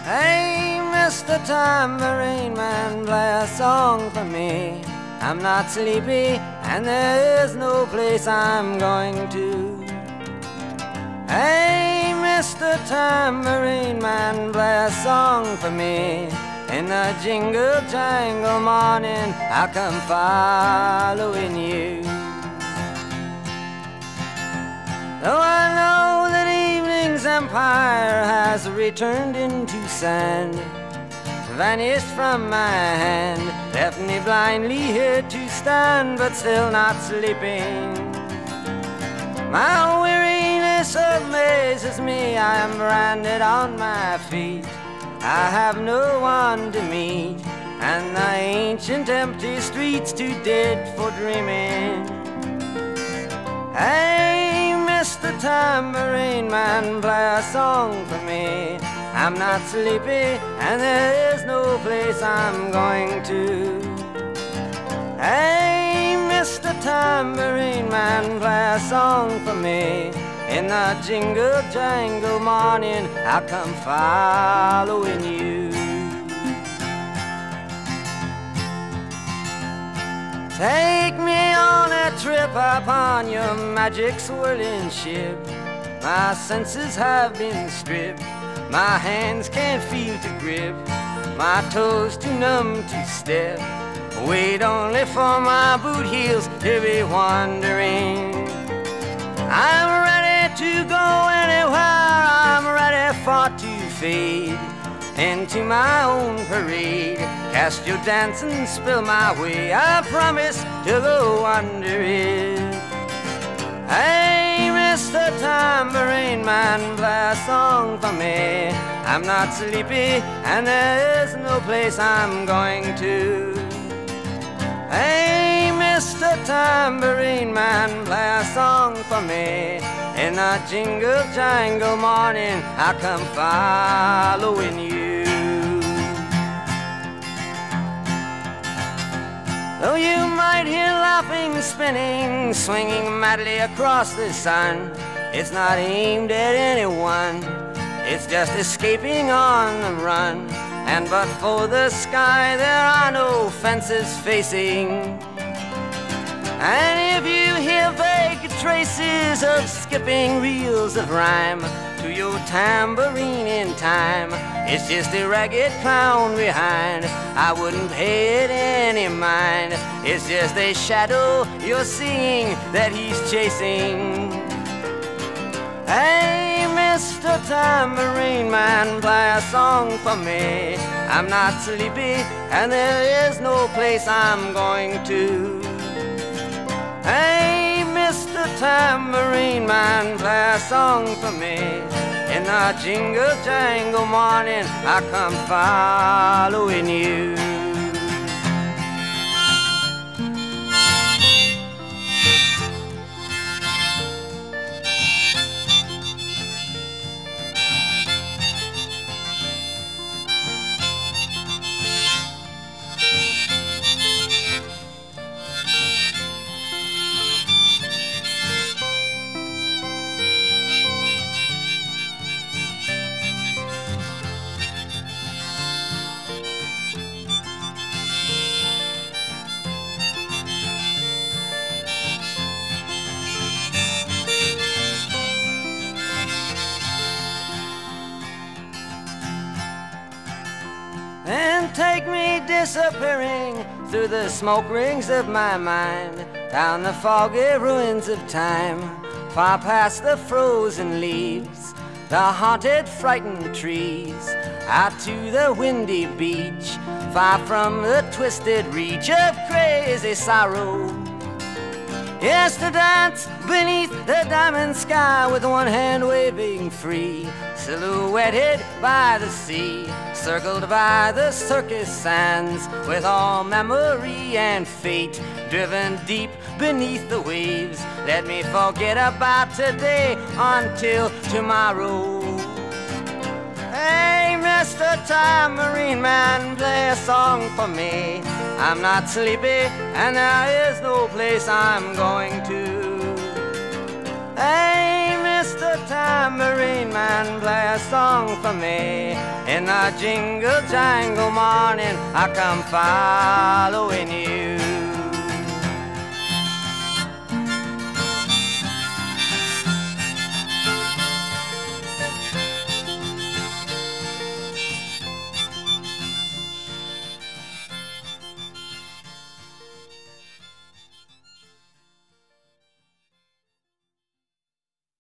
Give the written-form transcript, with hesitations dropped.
Hey, Mr. Tambourine Man, play a song for me. I'm not sleepy and there is no place I'm going to. Hey, Mr. Tambourine Man, play a song for me. In the jingle jangle morning, I'll come following you. Though I know that evening's empire has returned into sand, vanished from my hand, left me blindly here to stand, but still not sleeping. My weariness amazes me, I am branded on my feet. I have no one to meet, and the ancient empty streets too dead for dreaming. Hey, Mr. Tambourine Man, play a song for me. I'm not sleepy and there is no place I'm going to. Hey, Mr. Tambourine Man, play a song for me. In the jingle jangle morning, I'll come following you. Take me on a trip upon your magic swirling ship. My senses have been stripped, my hands can't feel to grip, my toes too numb to step. Wait only for my boot heels to be wandering. I'm ready to go anywhere, I'm ready for to fade into my own parade. Cast your dancing spell my way, I promise to go under it. Hey, Mr. Tambourine Man, play a song for me. I'm not sleepy and there is no place I'm going to. Hey, Mr. Tambourine Man, play a song for me. In the jingle jangle morning, I'll come following you. Though you might hear laughing, spinning, swinging madly across the sun, it's not aimed at anyone, it's just escaping on the run. And but for the sky, there are no fences facing. And if you hear vague traces of skipping reels of rhyme to your tambourine in time, it's just a ragged clown behind. I wouldn't pay it any mind. It's just a shadow you're seeing that he's chasing. Hey, Mr. Tambourine Man, play a song for me. I'm not sleepy and there is no place I'm going to. Hey, Mr. Tambourine Man, play a song for me. In the jingle jangle morning, I come following you. And take me disappearing through the smoke rings of my mind, down the foggy ruins of time, far past the frozen leaves, the haunted, frightened trees, out to the windy beach, far from the twisted reach of crazy sorrow. Yes, to dance beneath the diamond sky with one hand waving free, silhouetted by the sea, circled by the circus sands, with all memory and fate driven deep beneath the waves. Let me forget about today until tomorrow. Hey, Mr. Tambourine Man, play a song for me. I'm not sleepy and there is no place I'm going to. Hey, Mr. Tambourine man, play a song for me. In the jingle jangle morning, I come following you.